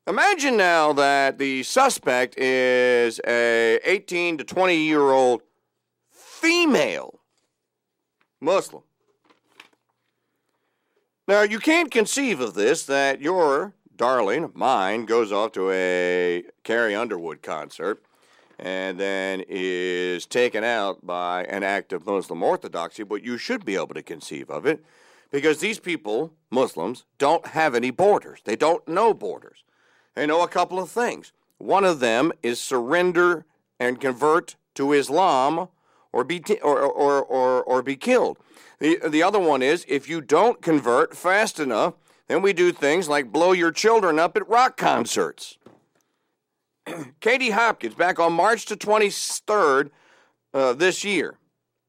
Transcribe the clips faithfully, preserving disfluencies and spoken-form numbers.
Imagine now that the suspect is a eighteen to twenty year old female Muslim. Now, you can't conceive of this, that your darling, mine, goes off to a Carrie Underwood concert and then is taken out by an act of Muslim orthodoxy, but you should be able to conceive of it because these people, Muslims, don't have any borders. They don't know borders. They know a couple of things. One of them is surrender and convert to Islam or be t- or, or, or, or be killed. The, the other one is if you don't convert fast enough, then we do things like blow your children up at rock concerts. Katie Hopkins, back on March the twenty-third uh, this year,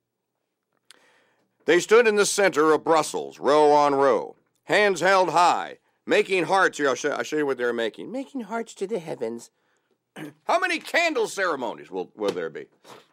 they stood in the center of Brussels, row on row, hands held high, making hearts. Here, I'll show, I'll show you what they're making. Making hearts to the heavens. How many candle ceremonies will, will there be?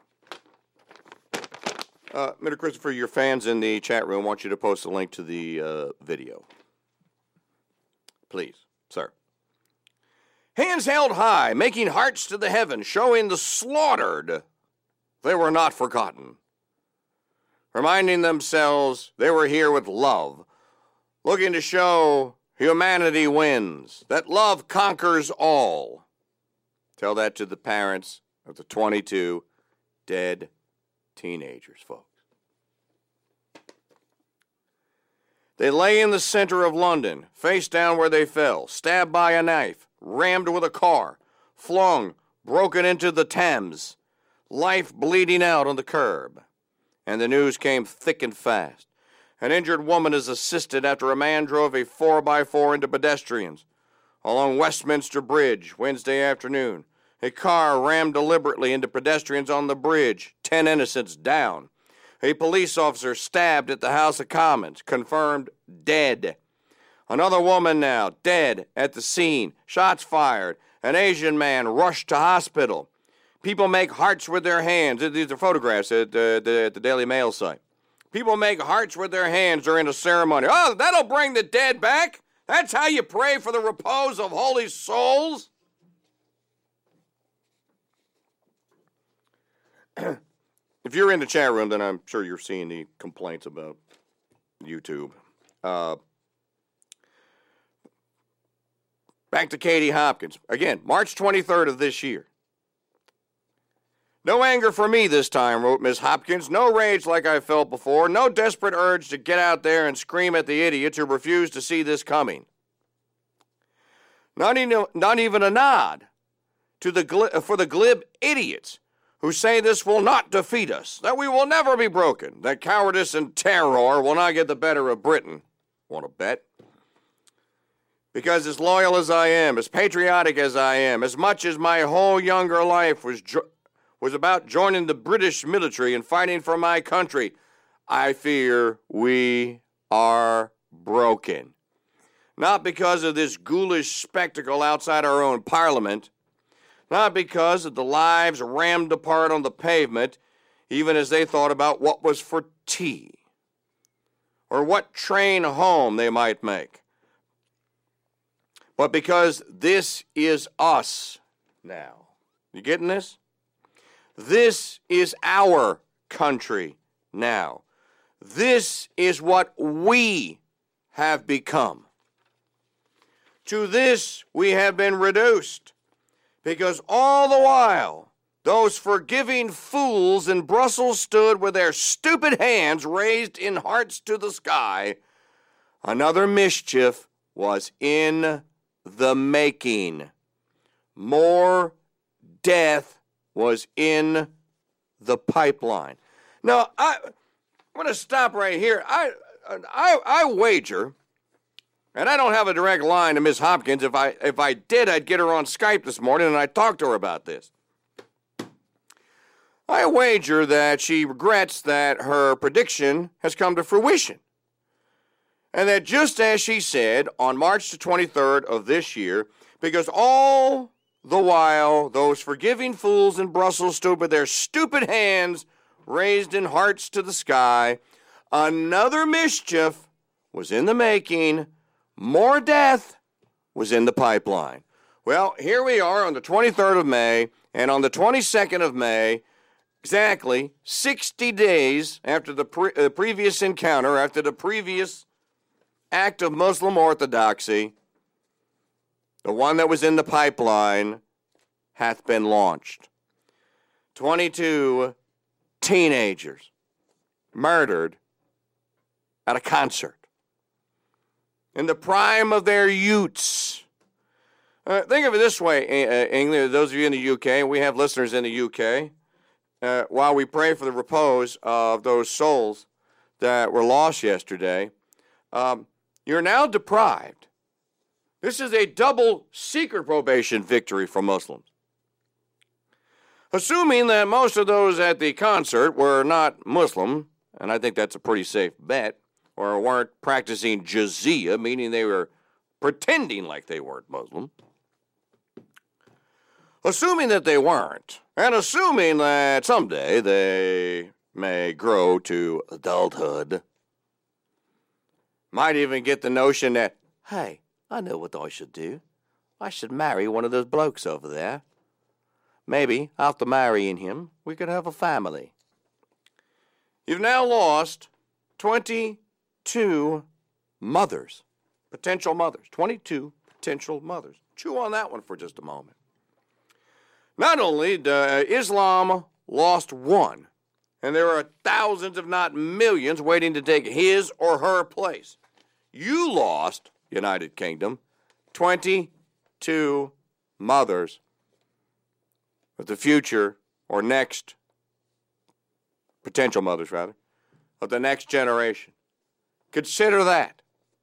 Uh, Mister Christopher, your fans in the chat room want you to post a link to the uh, video. Please, sir. Hands held high, making hearts to the heavens, showing the slaughtered they were not forgotten. Reminding themselves they were here with love, looking to show humanity wins, that love conquers all. Tell that to the parents of the twenty-two dead teenagers, folks. They lay in the center of London, face down where they fell, stabbed by a knife, rammed with a car, flung, broken into the Thames, life bleeding out on the curb. And the news came thick and fast. An injured woman is assisted after a man drove a four by four into pedestrians. Along Westminster Bridge, Wednesday afternoon, a car rammed deliberately into pedestrians on the bridge, ten innocents down. A police officer stabbed at the House of Commons, confirmed dead. Another woman now, dead at the scene, shots fired. An Asian man rushed to hospital. People make hearts with their hands. These are photographs at, uh, the, at the Daily Mail site. People make hearts with their hands during a ceremony. Oh, that'll bring the dead back? That's how you pray for the repose of holy souls? If you're in the chat room, then I'm sure you're seeing the complaints about YouTube. Uh, back to Katie Hopkins. Again, March twenty-third of this year. No anger for me this time, wrote Miz Hopkins. No rage like I felt before. No desperate urge to get out there and scream at the idiots who refuse to see this coming. Not even, not even a nod to the gl- for the glib idiots who say this will not defeat us, that we will never be broken, that cowardice and terror will not get the better of Britain. Want to bet? Because as loyal as I am, as patriotic as I am, as much as my whole younger life was jo- was about joining the British military and fighting for my country, I fear we are broken. Not because of this ghoulish spectacle outside our own parliament, not because of the lives rammed apart on the pavement, even as they thought about what was for tea, or what train home they might make, but because this is us now. You getting this? This is our country now. This is what we have become. To this we have been reduced, because all the while those forgiving fools in Brussels stood with their stupid hands raised in hearts to the sky, another mischief was in the making. More death was in the pipeline. Now, I, I'm going to stop right here. I, I, I wager, and I don't have a direct line to Miz Hopkins. If I, if I did, I'd get her on Skype this morning, and I'd talk to her about this. I wager that she regrets that her prediction has come to fruition, and that just as she said on March the twenty-third of this year, because all the while, those forgiving fools in Brussels stood with their stupid hands raised in hearts to the sky, another mischief was in the making, more death was in the pipeline. Well, here we are on the twenty-third of May, and on the twenty-second of May, exactly sixty days after the pre- uh, previous encounter, after the previous act of Muslim orthodoxy, the one that was in the pipeline, hath been launched. twenty-two teenagers murdered at a concert in the prime of their youths. Uh, think of it this way, uh, England, those of you in the U K, and we have listeners in the U K, uh, while we pray for the repose of those souls that were lost yesterday, um, you're now deprived. This is a double secret probation victory for Muslims. Assuming that most of those at the concert were not Muslim, and I think that's a pretty safe bet, or weren't practicing jizya, meaning they were pretending like they weren't Muslim. Assuming that they weren't, and assuming that someday they may grow to adulthood, might even get the notion that, hey, I know what I should do. I should marry one of those blokes over there. Maybe, after marrying him, we could have a family. You've now lost twenty-two mothers, potential mothers, twenty-two potential mothers. Chew on that one for just a moment. Not only did uh, Islam lost one, and there are thousands, if not millions, waiting to take his or her place. You lost, United Kingdom, twenty-two mothers of the future, or next, potential mothers rather, of the next generation. Consider that.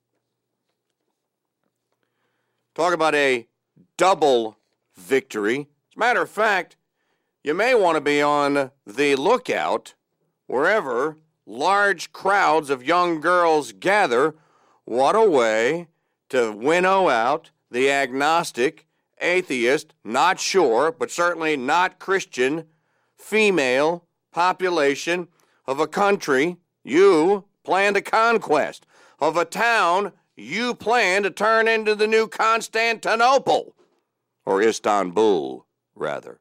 Talk about a double victory. As a matter of fact, you may want to be on the lookout wherever large crowds of young girls gather. What a way to winnow out the agnostic, atheist, not sure, but certainly not Christian, female population of a country you plan to conquest, of a town you plan to turn into the new Constantinople, or Istanbul, rather.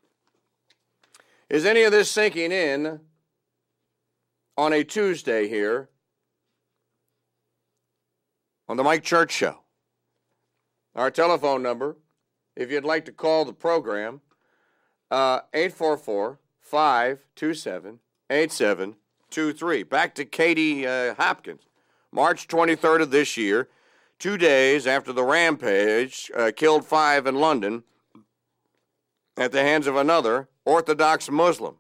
Is any of this sinking in on a Tuesday here on the Mike Church Show? Our telephone number, if you'd like to call the program, uh, eight four four, five two seven, eight seven two three. Back to Katie uh, Hopkins. March twenty-third of this year, two days after the rampage uh, killed five in London at the hands of another Orthodox Muslim.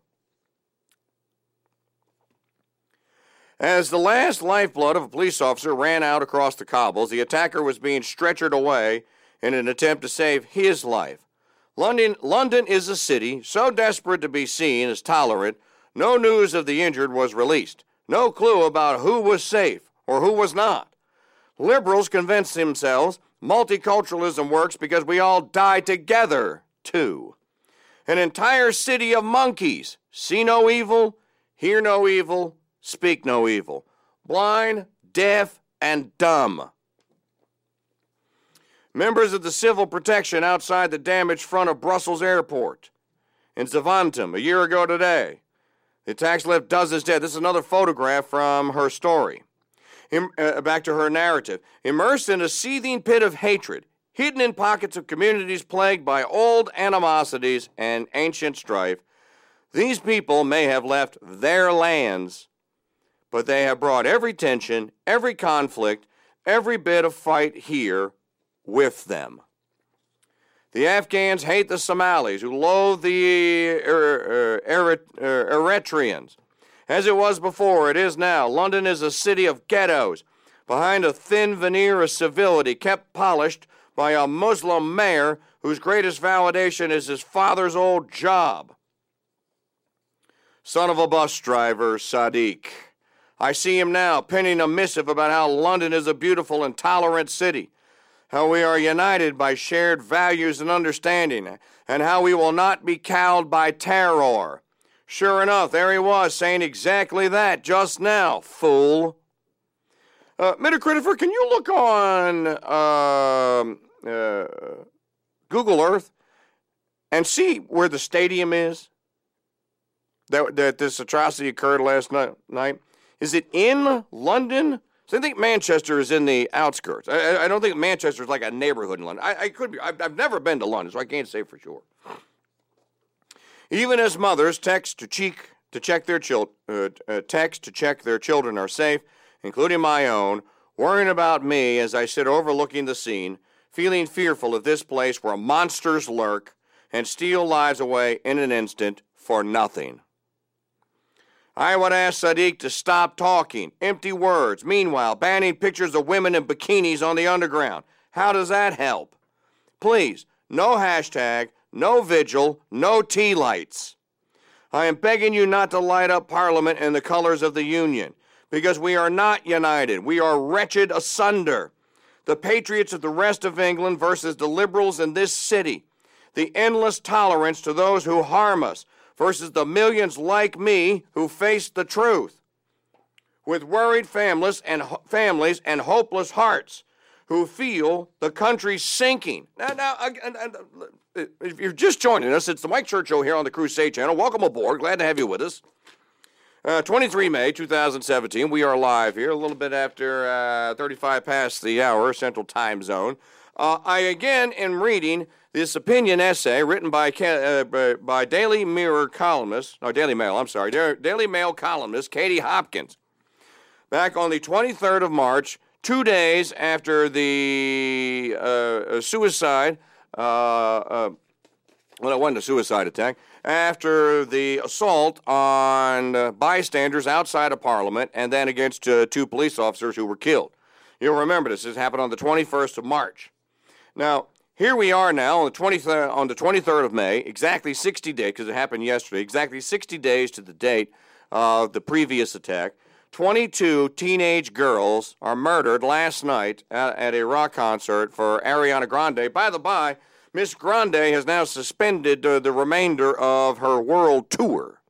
As the last lifeblood of a police officer ran out across the cobbles, the attacker was being stretchered away in an attempt to save his life. London, London is a city so desperate to be seen as tolerant, no news of the injured was released. No clue about who was safe or who was not. Liberals convinced themselves multiculturalism works because we all die together, too. An entire city of monkeys. See no evil, hear no evil, speak no evil. Blind, deaf, and dumb. Members of the civil protection outside the damaged front of Brussels airport in Zaventem a year ago today. The attacks left dozens dead. This is another photograph from her story. Im- uh, back to her narrative. Immersed in a seething pit of hatred, hidden in pockets of communities plagued by old animosities and ancient strife, these people may have left their lands, but they have brought every tension, every conflict, every bit of fight here with them. The Afghans hate the Somalis, who loathe the er- er- er- Eritreans. As it was before, it is now. London is a city of ghettos, behind a thin veneer of civility kept polished by a Muslim mayor whose greatest validation is his father's old job. Son of a bus driver, Sadiq. I see him now penning a missive about how London is a beautiful and tolerant city, how we are united by shared values and understanding, and how we will not be cowed by terror. Sure enough, there he was saying exactly that just now, fool. Uh, Metacritifer, can you look on uh, uh, Google Earth and see where the stadium is that, that this atrocity occurred last night? Is it in London? So I think Manchester is in the outskirts. I, I don't think Manchester is like a neighborhood in London. I, I could be. I've, I've never been to London, so I can't say for sure. Even as mothers text to cheek to check their chil- uh, uh, text to check their children are safe, including my own, worrying about me as I sit overlooking the scene, feeling fearful of this place where monsters lurk and steal lives away in an instant for nothing. I would ask Sadiq to stop talking, empty words, meanwhile banning pictures of women in bikinis on the underground. How does that help? Please, no hashtag, no vigil, no tea lights. I am begging you not to light up Parliament in the colors of the Union, because we are not united. We are wretched asunder. The patriots of the rest of England versus the liberals in this city. The endless tolerance to those who harm us versus the millions like me who face the truth. With worried families and families and hopeless hearts who feel the country sinking. Now, now, I, I, I, if you're just joining us, it's the Mike Church Show here on the Crusade Channel. Welcome aboard. Glad to have you with us. Uh, twenty-three May two thousand seventeen. We are live here a little bit after uh, thirty-five past the hour, Central Time Zone. Uh, I again am reading this opinion essay written by uh, by Daily Mirror columnist, no, Daily Mail, I'm sorry, Daily Mail columnist Katie Hopkins. Back on the twenty-third of March, two days after the uh, suicide, uh, uh, well, it wasn't a suicide attack, after the assault on uh, bystanders outside of Parliament and then against uh, two police officers who were killed. You'll remember this. This happened on the twenty-first of March. Now, here we are now on the twenty-third, on the twenty-third of May, exactly sixty days, because it happened yesterday, exactly sixty days to the date of the previous attack. twenty-two teenage girls are murdered last night at, at a rock concert for Ariana Grande. By the by, Miss Grande has now suspended uh, the remainder of her world tour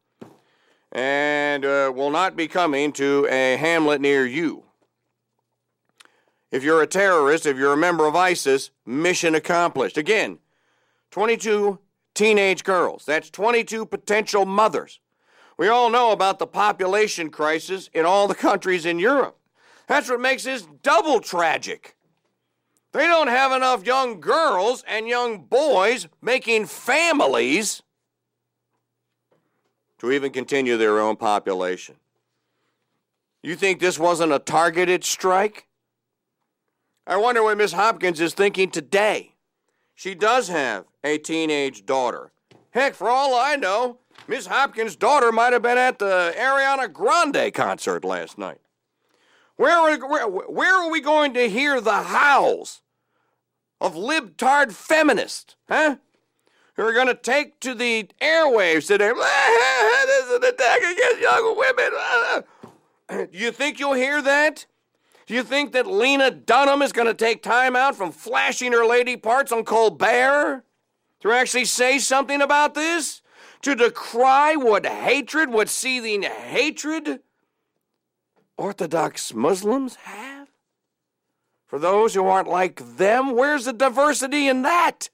and uh, will not be coming to a hamlet near you. If you're a terrorist, if you're a member of ISIS, mission accomplished. Again, twenty-two teenage girls. That's twenty-two potential mothers. We all know about the population crisis in all the countries in Europe. That's what makes this double tragic. They don't have enough young girls and young boys making families to even continue their own population. You think this wasn't a targeted strike? I wonder what Miss Hopkins is thinking today. She does have a teenage daughter. Heck, for all I know, Miss Hopkins' daughter might have been at the Ariana Grande concert last night. Where are, where, where are we going to hear the howls of libtard feminists, huh? Who are going to take to the airwaves today? This is an attack against young women. Do you think you'll hear that? Do you think that Lena Dunham is going to take time out from flashing her lady parts on Colbert to actually say something about this? To decry what hatred, what seething hatred Orthodox Muslims have? For those who aren't like them, where's the diversity in that?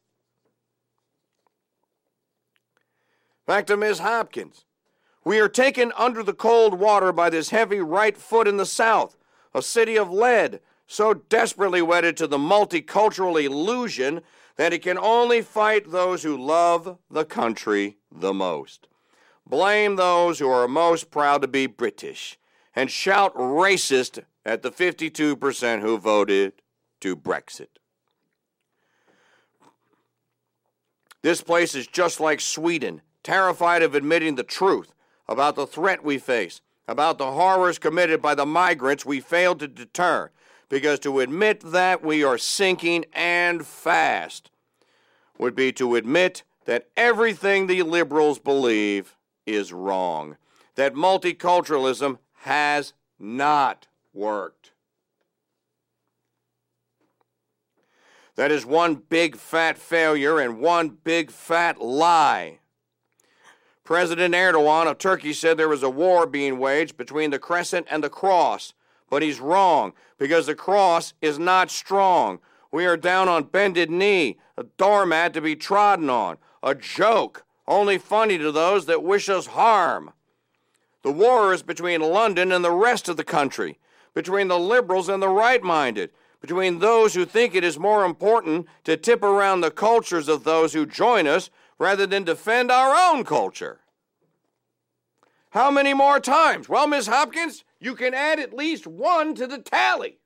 Back to Miz Hopkins. We are taken under the cold water by this heavy right foot in the South, a city of lead, so desperately wedded to the multicultural illusion that it can only fight those who love the country the most. Blame those who are most proud to be British, and shout racist at the fifty-two percent who voted to Brexit. This place is just like Sweden, terrified of admitting the truth about the threat we face, about the horrors committed by the migrants we failed to deter, because to admit that we are sinking and fast would be to admit that everything the liberals believe is wrong, that multiculturalism has not worked. That is one big fat failure and one big fat lie. President Erdogan of Turkey said there was a war being waged between the crescent and the cross, but he's wrong because the cross is not strong. We are down on bended knee, a doormat to be trodden on, a joke, only funny to those that wish us harm. The war is between London and the rest of the country, between the liberals and the right-minded, between those who think it is more important to tip around the cultures of those who join us rather than defend our own culture. How many more times? Well, Miss Hopkins, you can add at least one to the tally.